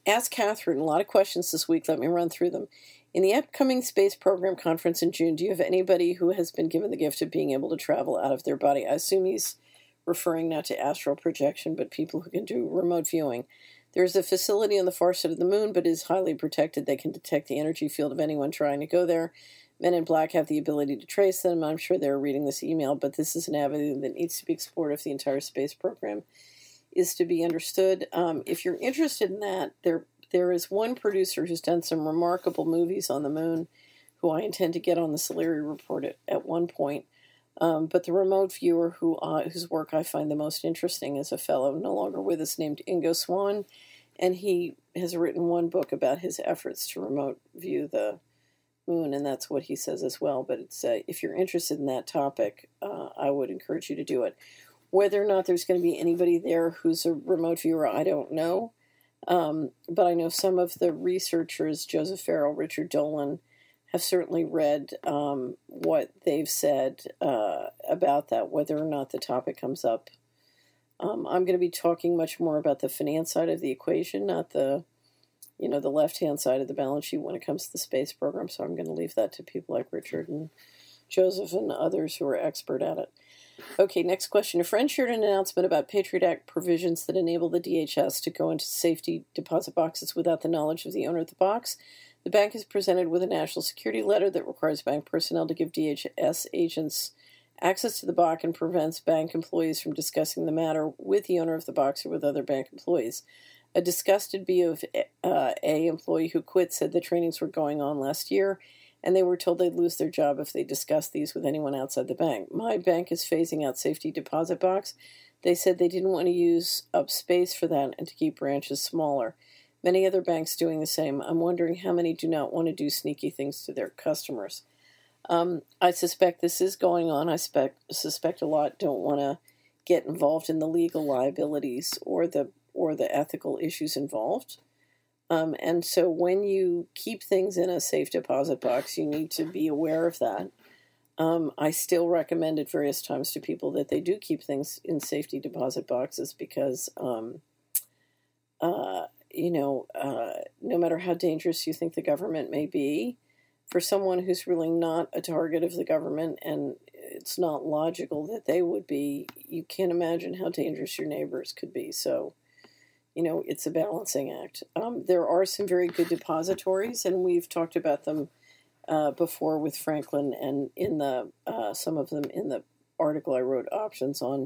Ask Catherine. A lot of questions this week. Let me run through them. In the upcoming space program conference in June, do you have anybody who has been given the gift of being able to travel out of their body? I assume he's referring not to astral projection, but people who can do remote viewing. There is a facility on the far side of the moon, but is highly protected. They can detect the energy field of anyone trying to go there. Men in Black have the ability to trace them. I'm sure they're reading this email, but this is an avenue that needs to be explored if the entire space program is to be understood. If you're interested in that, there is one producer who's done some remarkable movies on the moon, who I intend to get on the Solari Report at one point. But the remote viewer whose work I find the most interesting is a fellow no longer with us named Ingo Swann, and he has written one book about his efforts to remote view the moon, and that's what he says as well. But it's if you're interested in that topic, I would encourage you to do it. Whether or not there's going to be anybody there who's a remote viewer, I don't know. But I know some of the researchers, Joseph Farrell, Richard Dolan, have certainly read what they've said about that, whether or not the topic comes up. I'm going to be talking much more about the finance side of the equation, not the left-hand side of the balance sheet when it comes to the space program. So I'm going to leave that to people like Richard and Joseph and others who are expert at it. Okay, next question. A friend shared an announcement about Patriot Act provisions that enable the DHS to go into safety deposit boxes without the knowledge of the owner of the box. The bank is presented with a national security letter that requires bank personnel to give DHS agents access to the box and prevents bank employees from discussing the matter with the owner of the box or with other bank employees. A disgusted B of A employee who quit said the trainings were going on last year, and they were told they'd lose their job if they discussed these with anyone outside the bank. My bank is phasing out safety deposit box. They said they didn't want to use up space for that and to keep branches smaller. Many other banks doing the same. I'm wondering how many do not want to do sneaky things to their customers. I suspect this is going on. I suspect a lot don't want to get involved in the legal liabilities or the ethical issues involved. And so when you keep things in a safe deposit box, you need to be aware of that. I still recommend at various times to people that they do keep things in safety deposit boxes because, no matter how dangerous you think the government may be, for someone who's really not a target of the government and it's not logical that they would be, you can't imagine how dangerous your neighbors could be. So, it's a balancing act. There are some very good depositories, and we've talked about them before with Franklin, and in the some of them in the article I wrote, options on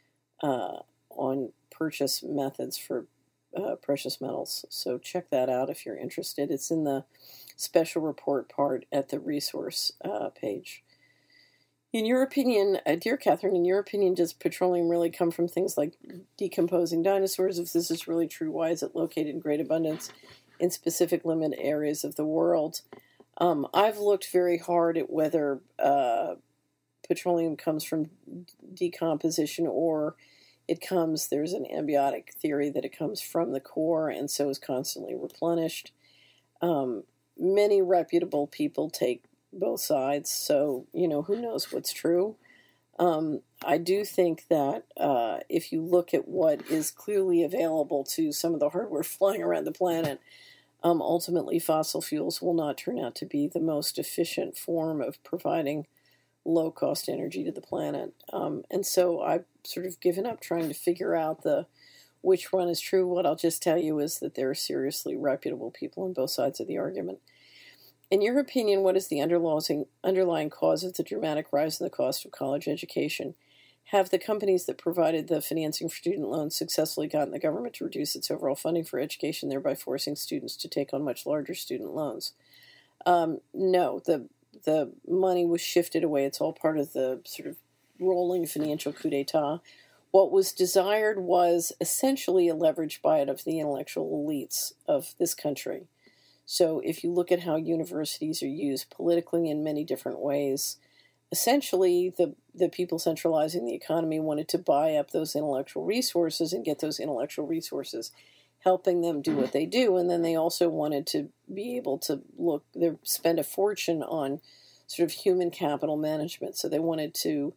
purchase methods for precious metals. So check that out if you're interested. It's in the special report part at the resource page. In your opinion, dear Catherine, does petroleum really come from things like decomposing dinosaurs? If this is really true, why is it located in great abundance in specific limited areas of the world? I've looked very hard at whether petroleum comes from decomposition or there's an ambiotic theory that it comes from the core and so is constantly replenished. Many reputable people take both sides, so who knows what's true. I do think that if you look at what is clearly available to some of the hardware flying around the planet, ultimately fossil fuels will not turn out to be the most efficient form of providing low-cost energy to the planet. And so I've sort of given up trying to figure out which one is true. What I'll just tell you is that there are seriously reputable people on both sides of the argument. In your opinion, what is the underlying cause of the dramatic rise in the cost of college education? Have the companies that provided the financing for student loans successfully gotten the government to reduce its overall funding for education, thereby forcing students to take on much larger student loans? No, the money was shifted away. It's all part of the sort of rolling financial coup d'etat. What was desired was essentially a leverage buyout of the intellectual elites of this country. So if you look at how universities are used politically in many different ways, essentially the people centralizing the economy wanted to buy up those intellectual resources and get those intellectual resources helping them do what they do. And then they also wanted to be able to spend a fortune on sort of human capital management. So they wanted to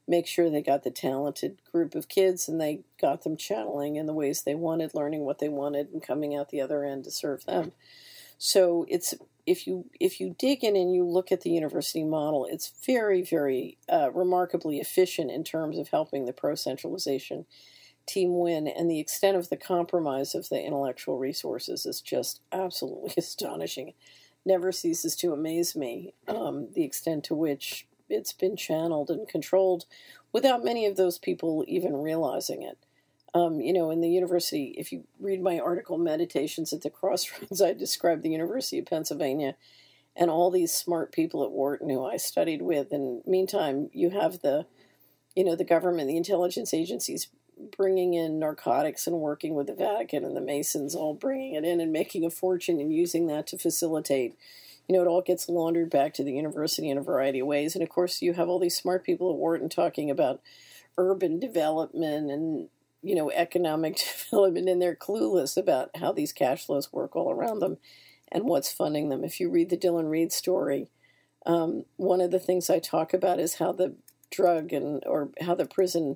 make sure they got the talented group of kids and they got them channeling in the ways they wanted, learning what they wanted, and coming out the other end to serve them. So it's if you dig in and you look at the university model, it's very, very remarkably efficient in terms of helping the pro-centralization team win, and the extent of the compromise of the intellectual resources is just absolutely astonishing. Never ceases to amaze me, the extent to which it's been channeled and controlled without many of those people even realizing it. In the university, if you read my article, Meditations at the Crossroads, I describe the University of Pennsylvania and all these smart people at Wharton who I studied with. And meantime, you have the government, the intelligence agencies bringing in narcotics and working with the Vatican, and the Masons all bringing it in and making a fortune and using that to facilitate. It all gets laundered back to the university in a variety of ways. And of course, you have all these smart people at Wharton talking about urban development and economic development, and they're clueless about how these cash flows work all around them and what's funding them. If you read the Dylan Reed story, one of the things I talk about is how the how the prison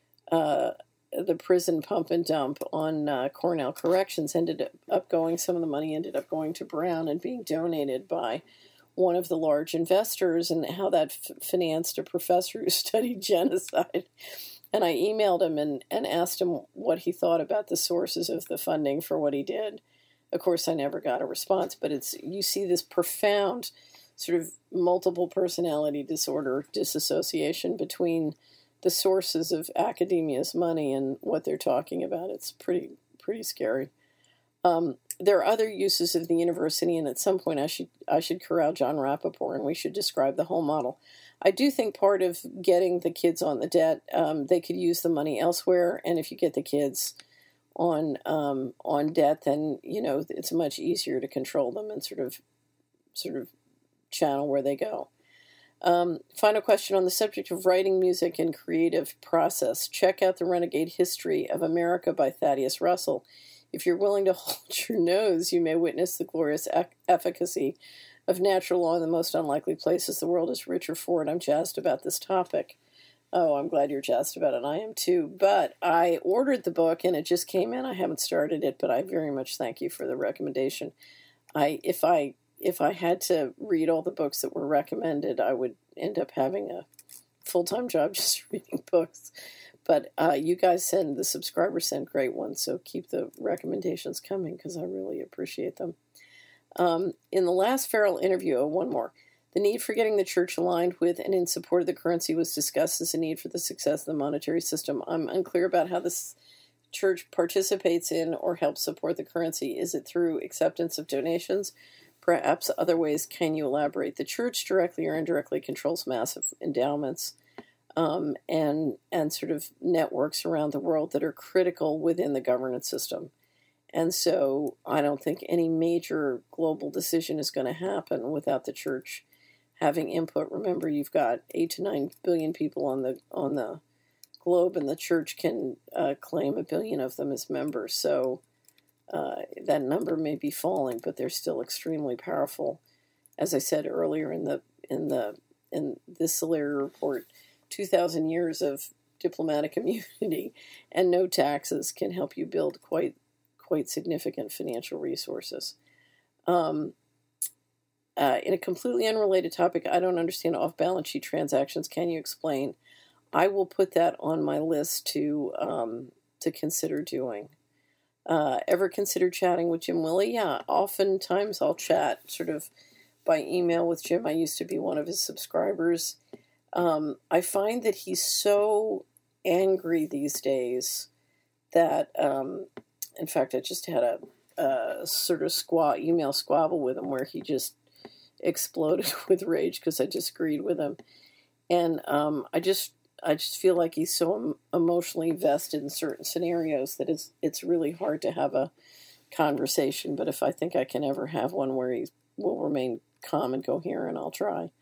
pump and dump on Cornell Corrections some of the money ended up going to Brown and being donated by one of the large investors, and how that financed a professor who studied genocide. And I emailed him and asked him what he thought about the sources of the funding for what he did. Of course, I never got a response, but you see this profound sort of multiple personality disorder, disassociation between the sources of academia's money and what they're talking about. It's pretty scary. There are other uses of the university, and at some point I should corral John Rappaport and we should describe the whole model. I do think part of getting the kids on the debt, they could use the money elsewhere, and if you get the kids on debt, then it's much easier to control them and sort of channel where they go. Final question on the subject of writing music and creative process. Check out The Renegade History of America by Thaddeus Russell. If you're willing to hold your nose, you may witness the glorious efficacy of natural law in the most unlikely places the world is rich or for, and I'm jazzed about this topic. Oh, I'm glad you're jazzed about it. I am too. But I ordered the book, and it just came in. I haven't started it, but I very much thank you for the recommendation. If I had to read all the books that were recommended, I would end up having a full-time job just reading books. But you guys the subscribers send great ones, so keep the recommendations coming because I really appreciate them. In the last Farrell interview, one more. The need for getting the church aligned with and in support of the currency was discussed as a need for the success of the monetary system. I'm unclear about how this church participates in or helps support the currency. Is it through acceptance of donations? Perhaps other ways. Can you elaborate? The church directly or indirectly controls massive endowments and sort of networks around the world that are critical within the governance system. And so I don't think any major global decision is going to happen without the church having input. Remember, you've got 8 to 9 billion people on the globe, and the church can claim 1 billion of them as members. So that number may be falling, but they're still extremely powerful. As I said earlier in this Solari report, 2,000 years of diplomatic immunity and no taxes can help you build quite significant financial resources. In a completely unrelated topic, I don't understand off-balance sheet transactions. Can you explain? I will put that on my list to consider doing. Ever consider chatting with Jim Willie? Yeah, oftentimes I'll chat sort of by email with Jim. I used to be one of his subscribers. I find that he's so angry these days that... in fact, I just had a sort of email squabble with him where he just exploded with rage because I disagreed with him. And I just feel like he's so emotionally vested in certain scenarios that it's really hard to have a conversation. But if I think I can ever have one where he will remain calm and coherent, I'll try.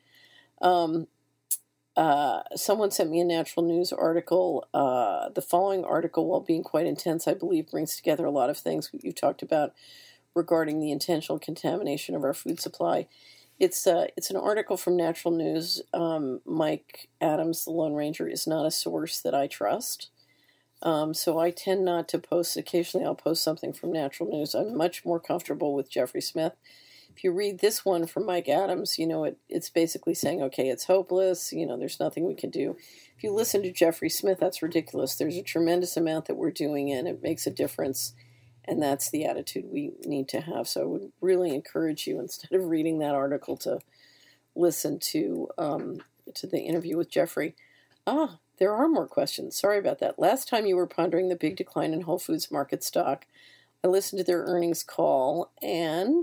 Someone sent me a Natural News article. The following article, while being quite intense, I believe brings together a lot of things you've talked about regarding the intentional contamination of our food supply. It's an article from Natural News. Mike Adams, the Lone Ranger, is not a source that I trust. So I tend not to post. Occasionally I'll post something from Natural News. I'm much more comfortable with Jeffrey Smith. If you read this one from Mike Adams, it's basically saying, okay, it's hopeless. There's nothing we can do. If you listen to Jeffrey Smith, that's ridiculous. There's a tremendous amount that we're doing, and it makes a difference. And that's the attitude we need to have. So I would really encourage you, instead of reading that article, to listen to the interview with Jeffrey. There are more questions. Sorry about that. Last time you were pondering the big decline in Whole Foods market stock, I listened to their earnings call and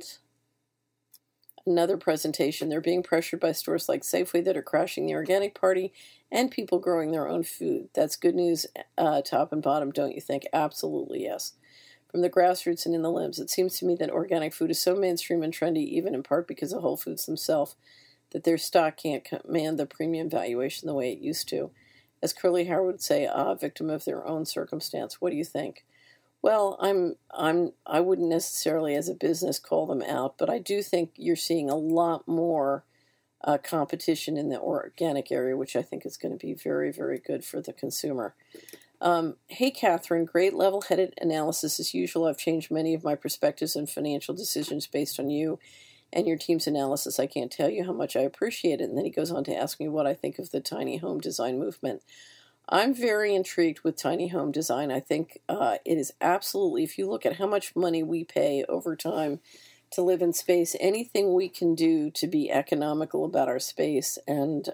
another presentation. They're being pressured by stores like Safeway that are crashing the organic party and people growing their own food. That's good news, top and bottom, don't you think? Absolutely, yes. From the grassroots and in the limbs, it seems to me that organic food is so mainstream and trendy, even in part because of Whole Foods themselves, that their stock can't command the premium valuation the way it used to. As Curly Howard would say, victim of their own circumstance. What do you think? Well, I wouldn't necessarily as a business call them out, but I do think you're seeing a lot more competition in the organic area, which I think is going to be very, very good for the consumer. Hey, Catherine, great level-headed analysis as usual. I've changed many of my perspectives and financial decisions based on you and your team's analysis. I can't tell you how much I appreciate it. And then he goes on to ask me what I think of the tiny home design movement. I'm very intrigued with tiny home design. I think it is absolutely, if you look at how much money we pay over time to live in space, anything we can do to be economical about our space and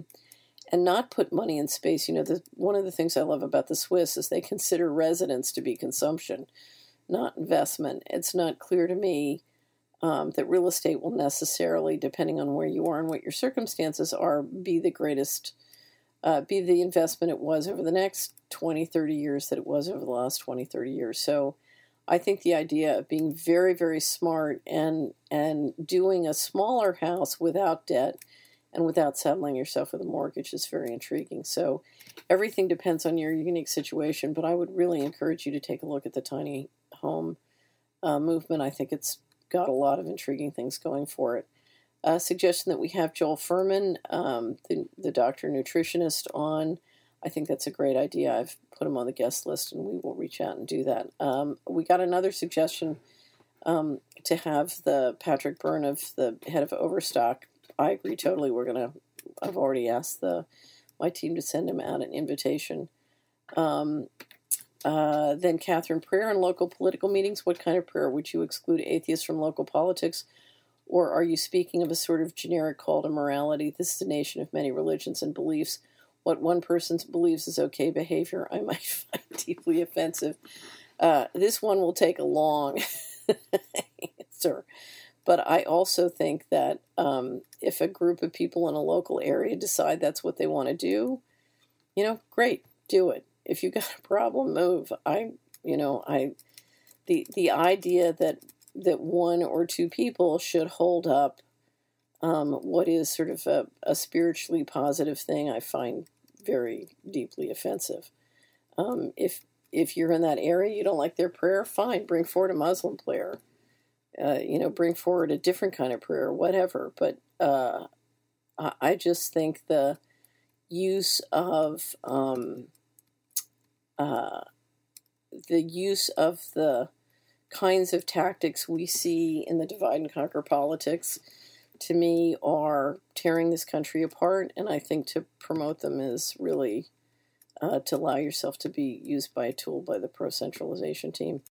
not put money in space. One of the things I love about the Swiss is they consider residence to be consumption, not investment. It's not clear to me that real estate will necessarily, depending on where you are and what your circumstances are, be the investment it was over the next 20, 30 years that it was over the last 20, 30 years. So I think the idea of being very, very smart and doing a smaller house without debt and without saddling yourself with a mortgage is very intriguing. So everything depends on your unique situation, but I would really encourage you to take a look at the tiny home movement. I think it's got a lot of intriguing things going for it. Suggestion that we have Joel Furman, the doctor nutritionist, on. I think that's a great idea. I've put him on the guest list, and we will reach out and do that. We got another suggestion to have the Patrick Byrne of the head of Overstock. I agree totally. I've already asked my team to send him out an invitation. Then Catherine, prayer in local political meetings. What kind of prayer? Would you exclude atheists from local politics? Or are you speaking of a sort of generic call to morality? This is a nation of many religions and beliefs. What one person believes is okay behavior, I might find deeply offensive. This one will take a long answer. But I also think that if a group of people in a local area decide that's what they want to do, great, do it. If you got a problem, move. The idea that one or two people should hold up what is sort of a spiritually positive thing, I find very deeply offensive. If you're in that area, you don't like their prayer, fine, bring forward a Muslim prayer. Bring forward a different kind of prayer, whatever. But I just think the use of the kinds of tactics we see in the divide and conquer politics, to me, are tearing this country apart. And I think to promote them is really to allow yourself to be used by a tool by the pro-centralization team.